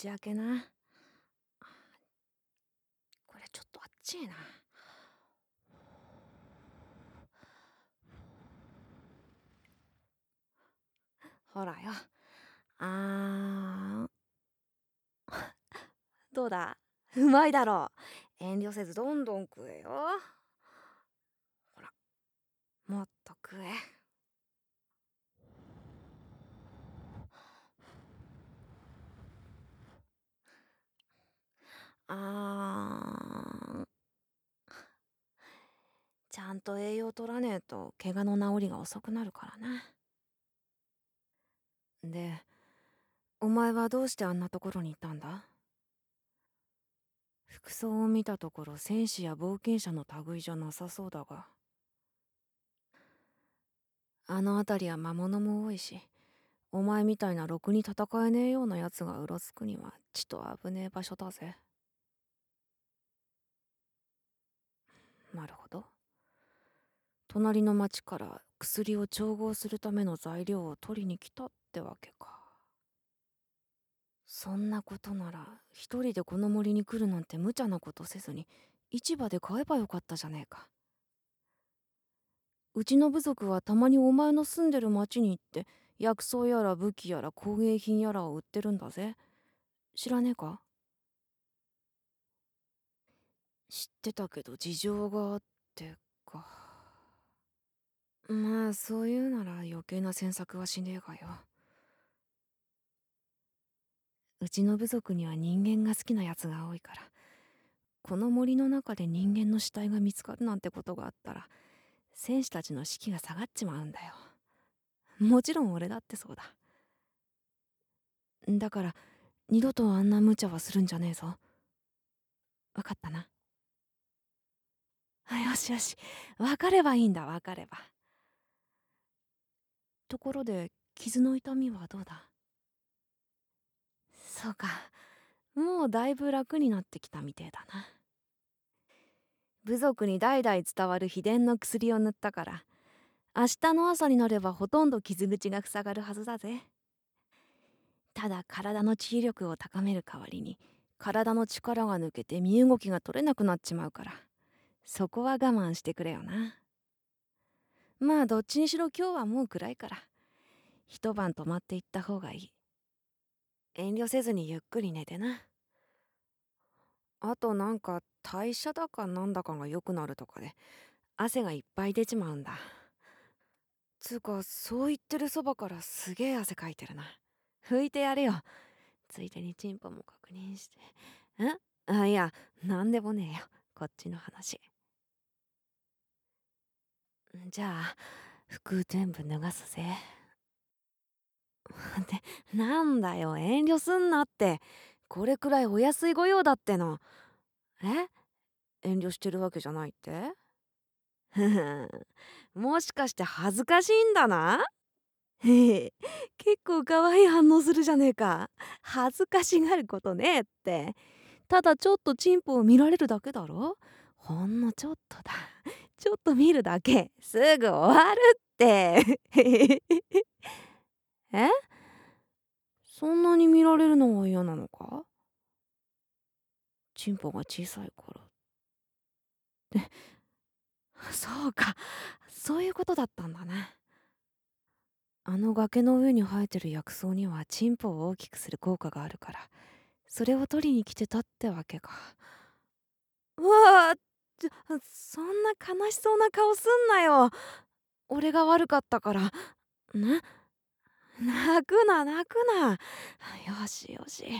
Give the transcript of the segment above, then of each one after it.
口開けな。これちょっとあっちいな。ほらよ。あどうだ、うまいだろう。遠慮せずどんどん食えよ。ほら、もっと食え。あーちゃんと栄養取らねえと怪我の治りが遅くなるからな。で、お前はどうしてあんなところにいたんだ？服装を見たところ戦士や冒険者の類じゃなさそうだが。あの辺りは魔物も多いし、お前みたいなろくに戦えねえような奴がうろつくにはちと危ねえ場所だぜ。なるほど。隣の町から薬を調合するための材料を取りに来たってわけか。そんなことなら一人でこの森に来るなんて無茶なことせずに市場で買えばよかったじゃねえか。うちの部族はたまにお前の住んでる町に行って薬草やら武器やら工芸品やらを売ってるんだぜ。知らねえか？知ってたけど事情があってか。まあそういうなら余計な詮索はしねえがよ。うちの部族には人間が好きなやつが多いから、この森の中で人間の死体が見つかるなんてことがあったら戦士たちの士気が下がっちまうんだよ。もちろん俺だってそうだ。だから二度とあんな無茶はするんじゃねえぞ。わかったな。あ、よしよし。わかればいいんだ、わかれば。ところで傷の痛みはどうだ？そうか。もうだいぶ楽になってきたみてえだな。部族に代々伝わる秘伝の薬を塗ったから、明日の朝になればほとんど傷口が塞がるはずだぜ。ただ体の治癒力を高める代わりに、体の力が抜けて身動きが取れなくなっちまうから、そこは我慢してくれよな。まあどっちにしろ今日はもう暗いから、一晩泊まっていった方がいい。遠慮せずにゆっくり寝てな。あとなんか代謝だかなんだかが良くなるとかで汗がいっぱい出ちまうんだ。つうかそう言ってるそばからすげえ汗かいてるな。拭いてやれよ。ついでにチンポも確認して。いや、なんでもねえよ。こっちの話。じゃあ服全部脱がすぜ。ってなんだよ、遠慮すんなって。これくらいお安い御用だっての。え、遠慮してるわけじゃないって？ふふもしかして恥ずかしいんだな。へへ結構可愛い反応するじゃねえか。恥ずかしがることねえって。ただちょっとチンポを見られるだけだろ。ほんのちょっとだ。ちょっと見るだけ。すぐ終わるって。え、そんなに見られるのが嫌なのか？チンポが小さいから。そうか。そういうことだったんだね。あの崖の上に生えてる薬草にはチンポを大きくする効果があるから、それを取りに来てたってわけか。うわあ、そんな悲しそうな顔すんなよ。俺が悪かったから。な、泣くな泣くな。よしよし。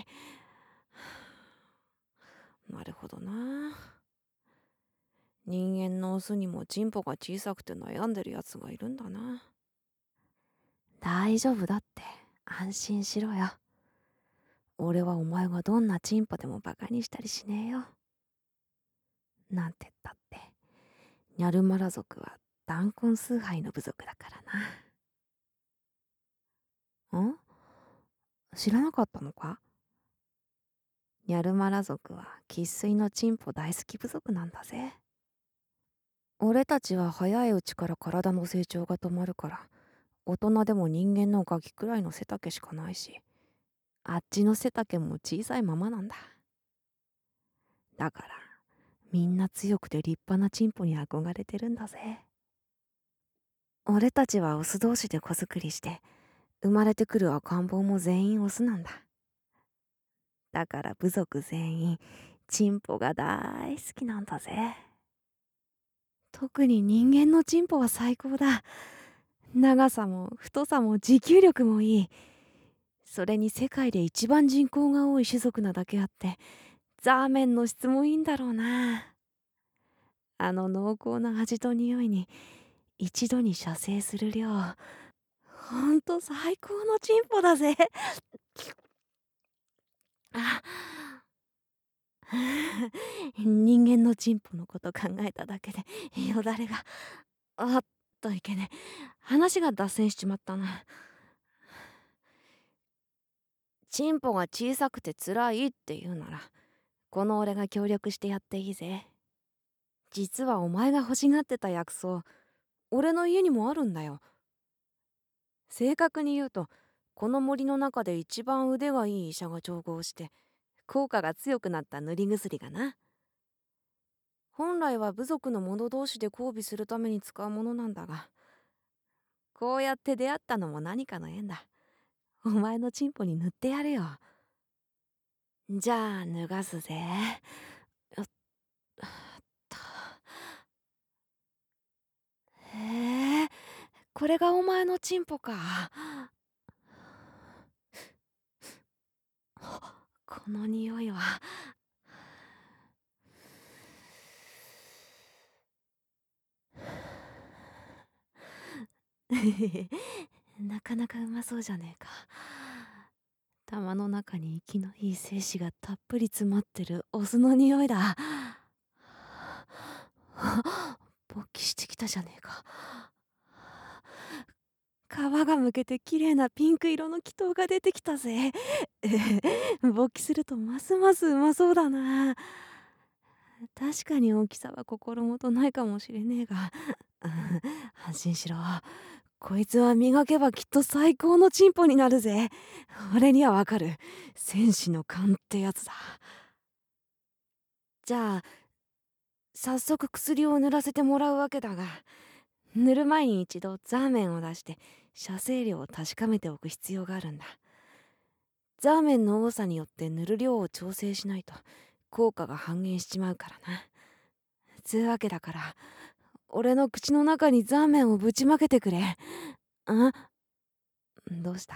なるほどな。人間のオスにもチンポが小さくて悩んでるやつがいるんだな。大丈夫だって安心しろよ。俺はお前がどんなチンポでもバカにしたりしねえよ。なんて言ったってニャルマラ族は弾痕崇拝の部族だからな。知らなかったのか？ニャルマラ族は生粋のチンポ大好き部族なんだぜ。俺たちは早いうちから体の成長が止まるから、大人でも人間のガキくらいの背丈しかないし、 あっちの背丈も小さいままなんだ。だからみんな強くて立派なチンポに憧れてるんだぜ。俺たちはオス同士で子作りして、生まれてくる赤ん坊も全員オスなんだ。だから部族全員チンポが大好きなんだぜ。特に人間のチンポは最高だ。長さも太さも持久力もいい。それに世界で一番人口が多い種族なだけあって、ザーメンの質もいいんだろうな。あの濃厚な味と匂いに一度に射精する量、ほんと最高のチンポだぜ。あ人間のチンポのこと考えただけでよだれが。あっといけね。話が脱線しちまったな。チンポが小さくて辛いって言うなら、この俺が協力してやっていいぜ。実はお前が欲しがってた薬草、俺の家にもあるんだよ。正確に言うと、この森の中で一番腕がいい医者が調合して効果が強くなった塗り薬がな。本来は部族の者同士で交尾するために使うものなんだが、こうやって出会ったのも何かの縁だ。お前のチンポに塗ってやるよ。じゃあ脱がすぜ。よっと。へえ、これがお前のチンポか。この匂いは。なかなかうまそうじゃねえか。玉の中に息のいい精子がたっぷり詰まってるオスの匂いだ。勃起してきたじゃねえか。皮がむけて綺麗なピンク色の気筒が出てきたぜ。勃起するとますますうまそうだな。確かに大きさは心もとないかもしれねえが、安心しろ。こいつは磨けばきっと最高のチンポになるぜ。俺にはわかる。戦士の勘ってやつだ。じゃあ早速薬を塗らせてもらうわけだが、塗る前に一度ザーメンを出して射精量を確かめておく必要があるんだ。ザーメンの多さによって塗る量を調整しないと効果が半減しちまうからな。つうわけだから、俺の口の中にザーメンをぶちまけてくれ。どうした？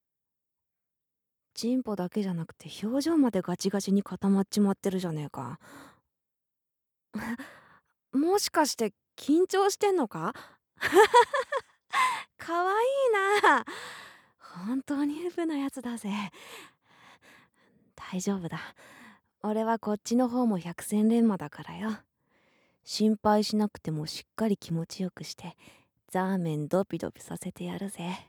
チンポだけじゃなくて表情までガチガチに固まっちまってるじゃねえか。もしかして緊張してんのか？かわいいな。本当にウブなやつだぜ。大丈夫だ。俺はこっちの方も百戦錬磨だからよ。心配しなくてもしっかり気持ちよくしてザーメンドピドピさせてやるぜ。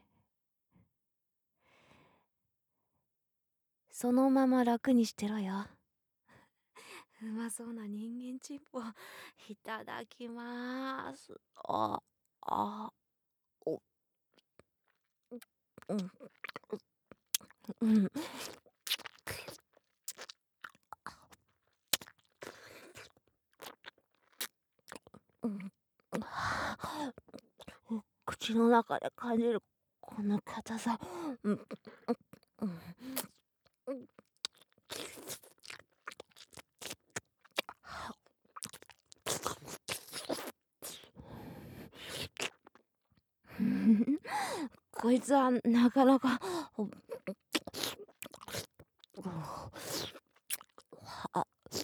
そのまま楽にしてろよ。うまそうな人間チンポいただきます。あ、お、うん、うん、うん。口の中で感じるこの硬さ。うん、うん、こいつはなかなか。あ、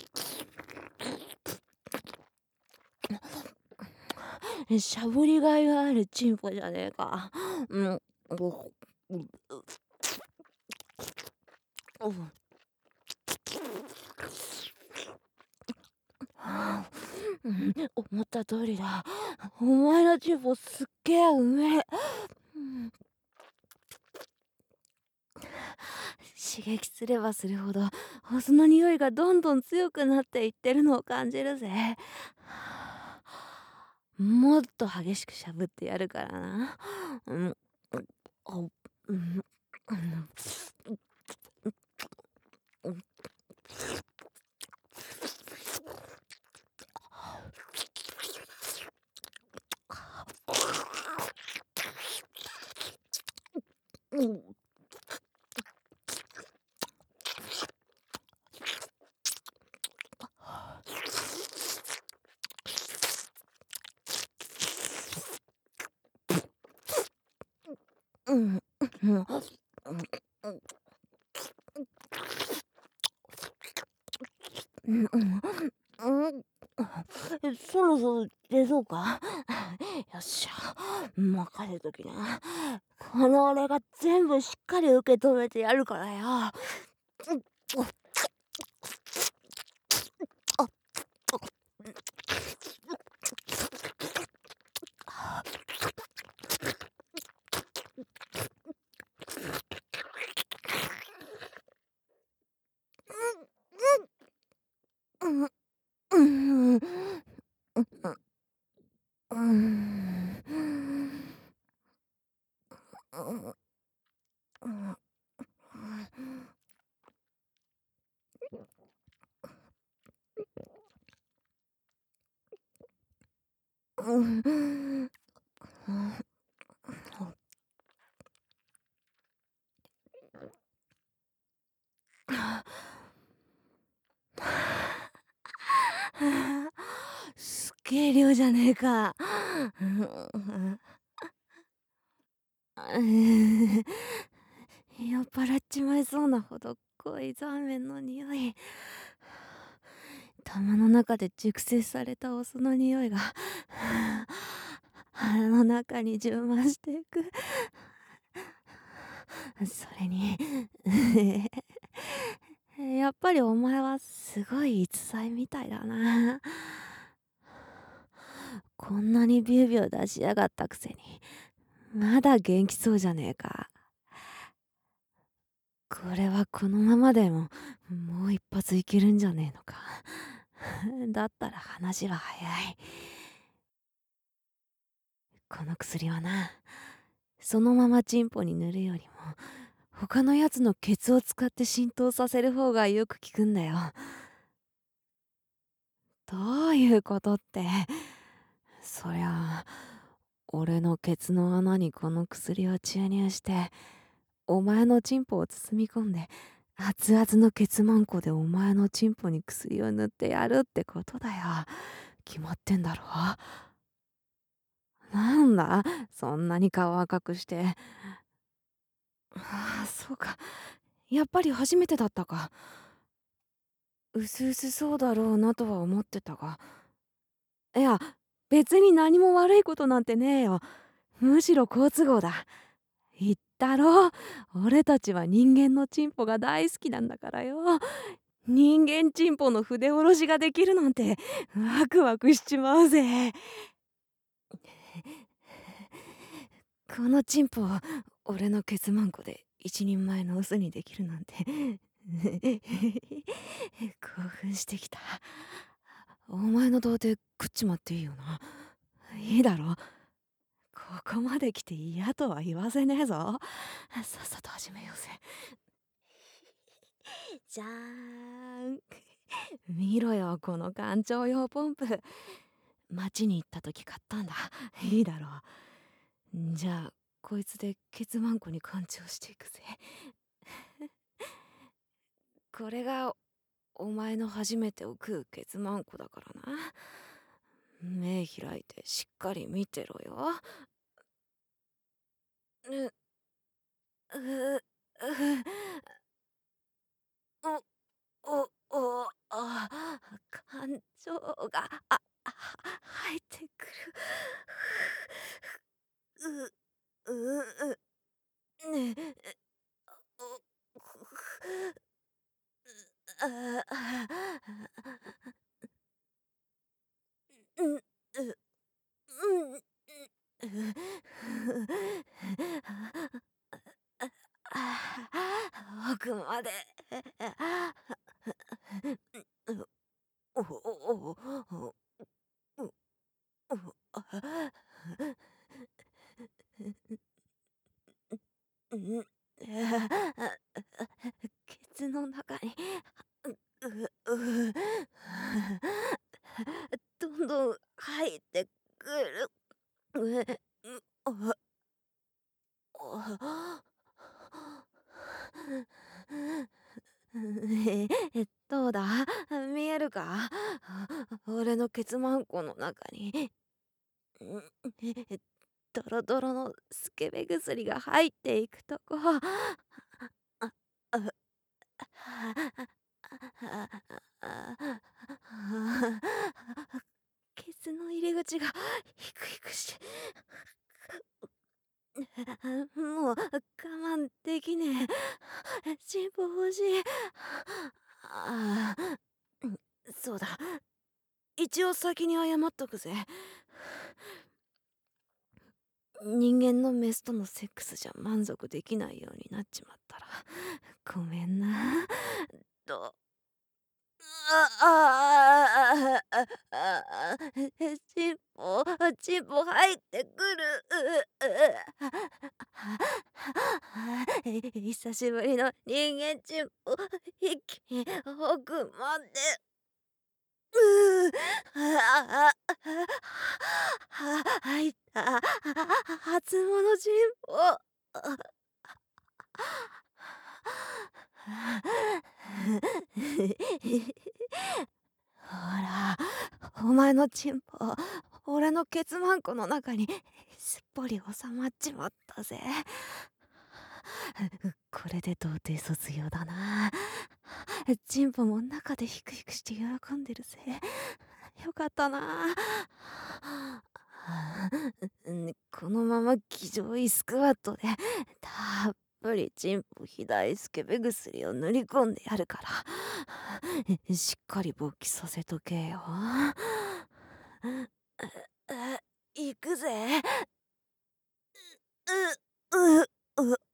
しゃぶりがいがあるチンポじゃねえか。うん、うん、思った通りだ。お前のチンポすっげえうめえ。うん、刺激すればするほどオスの匂いがどんどん強くなっていってるのを感じるぜ。もっと激しくしゃぶってやるからな。うん、あ、うん、 そろそろ出そうか。よっしゃ、任せときな。この俺が全部しっかり受け止めてやるからよ。すっげえ量じゃねえか。酔っ払っちまいそうなほど濃いザーメンの匂い。玉の中で熟成されたお酢の匂いが腹の中に充満していく。それにやっぱりお前はすごい逸材みたいだな。こんなにビュービュー出しやがったくせにまだ元気そうじゃねえか。これはこのままでももう一発いけるんじゃねえのか。だったら話は早い。この薬はな、そのままチンポに塗るよりも他のやつのケツを使って浸透させる方がよく効くんだよ。どういうことって、そりゃ俺のケツの穴にこの薬を注入してお前のチンポを包み込んで熱々のケツマンコでお前のチンポに薬を塗ってやるってことだよ。決まってんだろ。なんだそんなに顔赤くして。ああ、そうか。やっぱり初めてだったか。うすうすそうだろうなとは思ってたが。いや、別に何も悪いことなんてねえよ。むしろ好都合だ。言ったろ、俺たちは人間のチンポが大好きなんだからよ。人間チンポの筆下ろしができるなんてワクワクしちまうぜ。このチンポを俺のケツマンコで一人前のオスにできるなんて興奮してきた。お前の童貞食っちまっていいよな。いいだろ。ここまで来て嫌とは言わせねえぞ。さっさと始めようぜ。じゃーん。見ろよこの干潮用ポンプ。町に行った時買ったんだ。いいだろう。じゃあこいつでケツマンコに干潮していくぜ。これがお前の初めてを食うケツマンコだからな。目開いてしっかり見てろよ。う、う、お、感情が、入ってくる。ねえ、お、うん、奥まで。おおおうん、ケツの中にどんどん入ってくる。おどうだ、見えるか？俺のケツマンコの中に、ドロドロのスケベ薬が入っていくとこ。あ、あ、ケツの入り口がヒクヒクして、もう我慢できねえ。チンポ欲しい。ああ、そうだ。一応先に謝っとくぜ。人間のメスとのセックスじゃ満足できないようになっちまったらごめんな。と、チンポ、チンポ入ってくる。久しぶりの人間チンポ、一気に奥まで。入った。初物チンポ。ほら、お前のチンポ、俺のケツマンコの中にすっぽり収まっちまったぜ。これで童貞卒業だな。チンポも中でヒクヒクして喜んでるぜ。よかったな。このまま気上位スクワットでたっぷりチンポ肥スケベ薬を塗り込んでやるから、しっかり勃起させとけよ。行くぜ。う、う、う、う、う、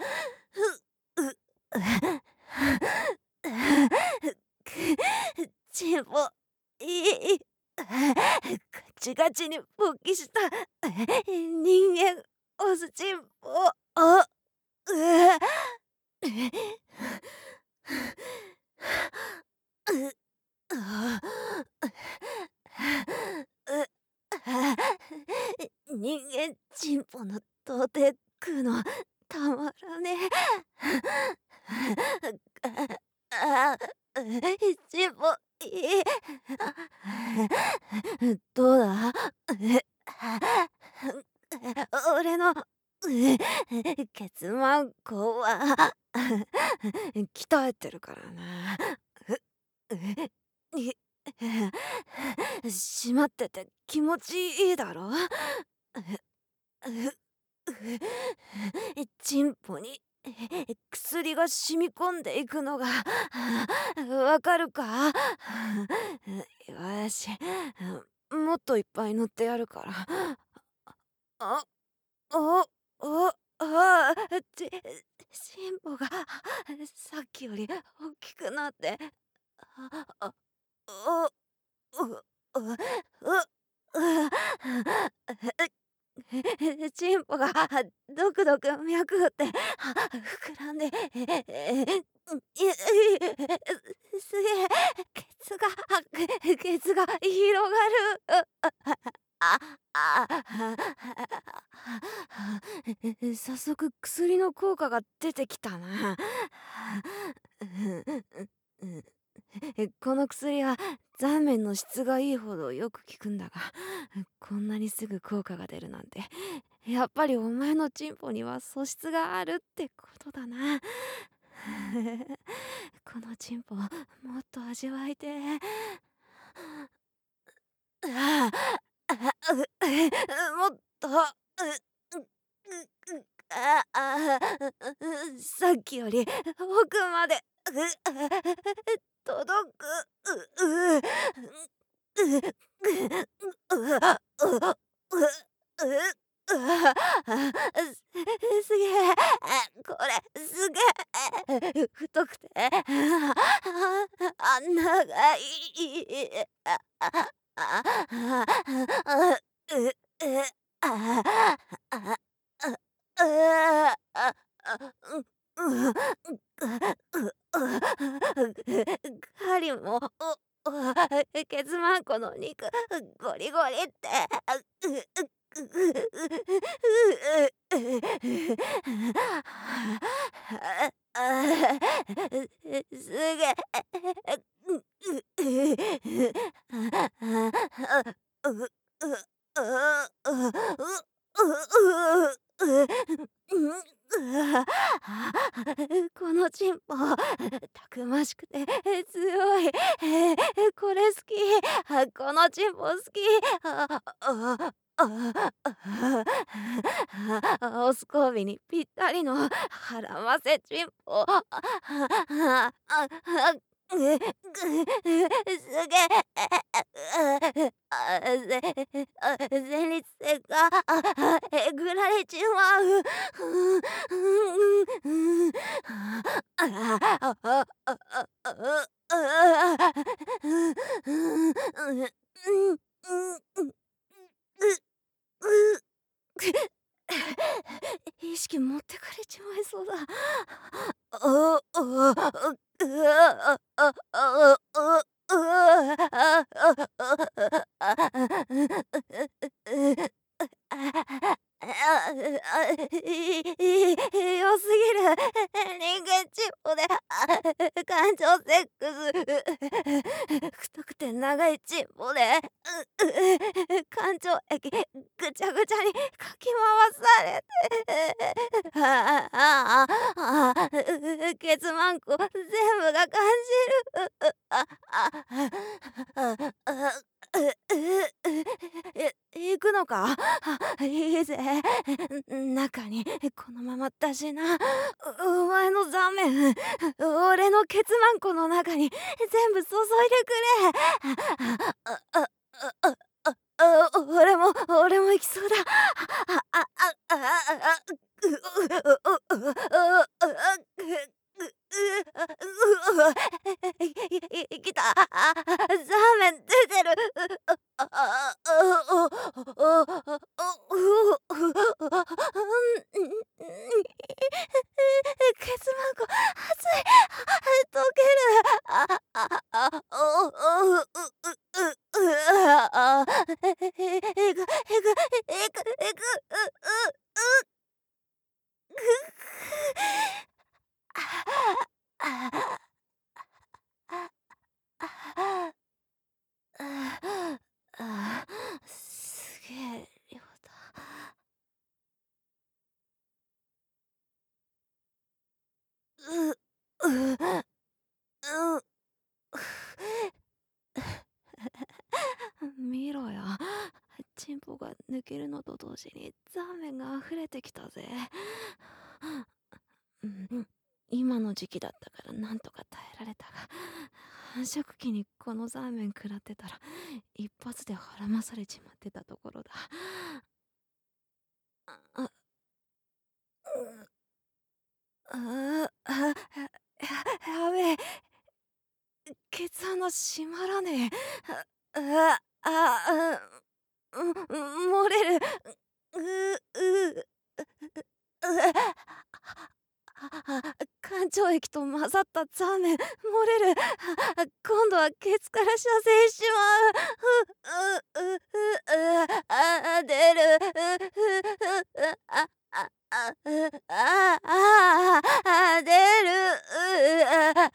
チンポ、いい。ガチガチに勃起した人間オスチンポ。あ、ううあ人間チンポの童貞食うのたまらねチンポいい。どうだ？俺のケツマンコは鍛えてるからな。締まってて気持ちいいだろ。チンポに薬が染み込んでいくのがわかるか？よし、もっといっぱい塗ってやるから。あ、お、お、あ、チンポがさっきより大きくなって、あ、お、う、う、う、チンポがドクドク脈打って膨らんで、すげえ、ケツが広がる。あ、早速薬の効果が出てきたな。この薬は残麺の質がいいほどよく効くんだが、こんなにすぐ効果が出るなんて、やっぱりお前のチンポには素質があるってことだな。このチンポもっと味わいてえ。ああ、もっと、さっきより奥まで届く。う、う、すげえ、これすげえ太くて長い。カリもケツマンコの肉ゴリゴリってすげえ。このチンポたくましくて強い。これ好き。このチンポ好き。オス交尾にぴったりの腹ませチンポ。すげえ。前立腺がえぐられちまう。意識持ってかれちまいそうだ。良すぎる。人間チンポで感情セックス。太くて長いチンポで感情液ぐちゃぐちゃにかき回されて、ケツマンコ全部が感じる。行くのか。いいぜ。中にこのままだしな。お前の座面俺のケツマンコの中に全部注いでくれ。俺も行きそうだ。来た。ザーメン出てる。ケツマンコ熱い。溶ける。すげえ量だ。見ろよ。チンポが抜けるのと同時にザーメンが溢れてきたぜ。今の時期だったからなんとか耐えられたが、繁殖期にこのザーメン食らってたら一発で孕まされちまってたところだ。あ、やべえ。ケツ穴閉まらねえ。漏れる。感情液と混ざったザーメン漏れる。今度はケツから射精しまう。出る。出る。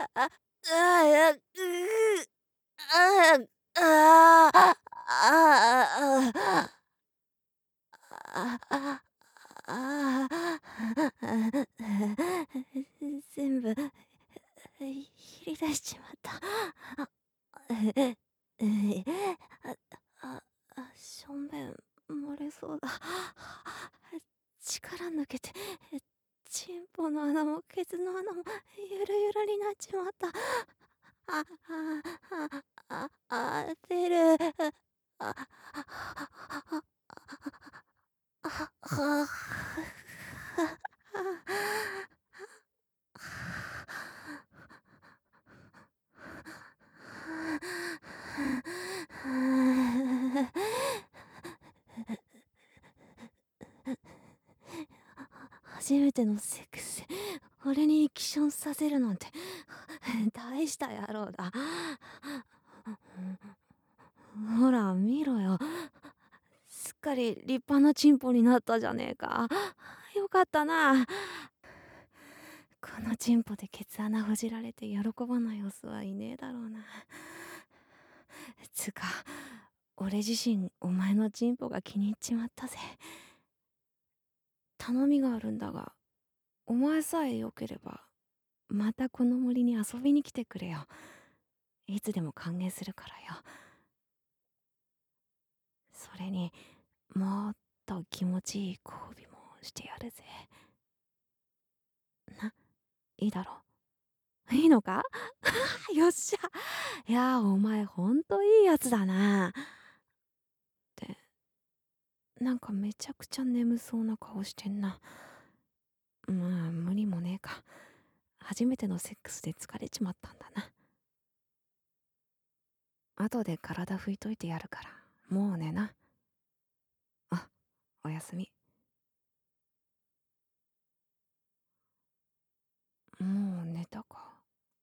全部ひり出しちまった。しょんべん漏れそうだ。力抜けてチンポの穴もケツの穴もゆるゆるになっちまった。出る。初めてのセックスで俺にキションさせるなんて大した野郎だ。ほら見ろよ。 すっかり立派なチンポになったじゃねえか。よかったな。このチンポでケツ穴ほじられて喜ばないオスはいねえだろうな。つうか、俺自身お前のチンポが気に入っちまったぜ。頼みがあるんだが、お前さえよければまたこの森に遊びに来てくれよ。いつでも歓迎するからよ。それにもっと気持ちいい交尾もしてやるぜ。いいだろう。いいのか？よっしゃ。いやお前ほんといいやつだな。ってなんかめちゃくちゃ眠そうな顔してんな。まあ無理もねえか。初めてのセックスで疲れちまったんだな。後で体拭いといてやるからもう寝な。あ、おやすみ。もう寝たか。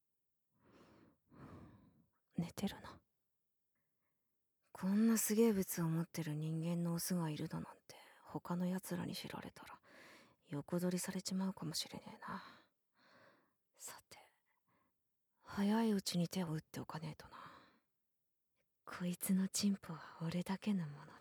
寝てるな。こんなすげえ物を持ってる人間のオスがいるだなんて他の奴らに知られたら横取りされちまうかもしれねえな。さて、早いうちに手を打っておかねえとな。こいつのチンポは俺だけのものだ。